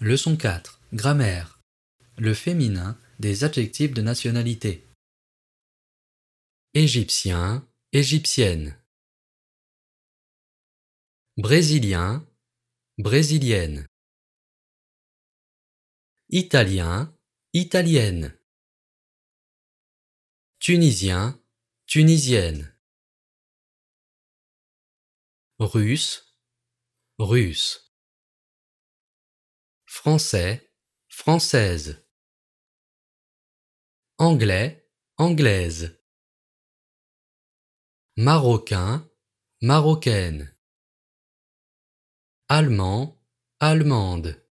Leçon 4. Grammaire. Le féminin des adjectifs de nationalité. Égyptien, égyptienne. Brésilien, brésilienne. Italien, italienne. Tunisien, tunisienne. Russe, russe. Français, française. Anglais, anglaise. Marocain, marocaine. Allemand, allemande.